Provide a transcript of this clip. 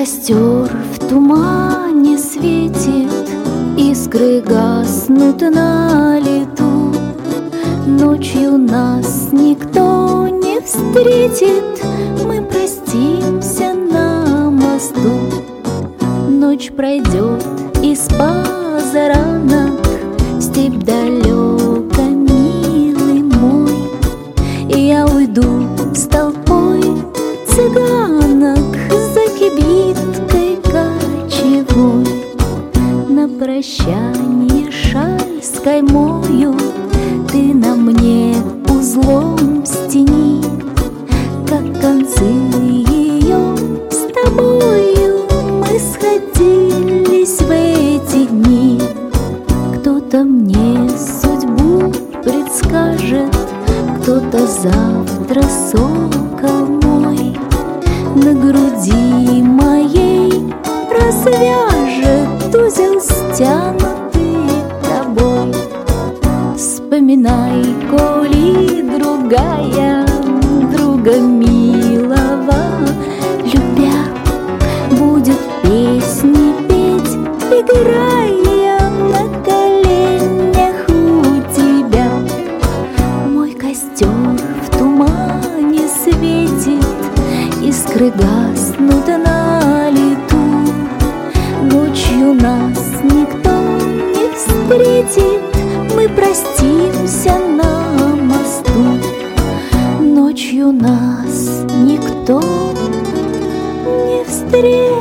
костер в тумане светит, искры гаснут на лету. Ночью нас никто не встретит, мы простимся на мосту. Ночь пройдет из позаранок, степь далека, милый мой, и я уйду с толпой цыганок за кибиткой кочевой. На прощанье шаль с каймою ты на мне узлом стяни, как концы ее с тобою мы сходились в эти дни. Кто-то мне судьбу предскажет, кто-то завтра сокол мой на груди моей развяжет узел, стянутый тобой. Вспоминай, коли другая друга милого любя будет песни петь, играя на коленях у тебя. Мой костер в тумане светит, искры гаснут на лету. Ночью нас никто не встретит, мы простимся на мосту. Ночью нас никто не встретит.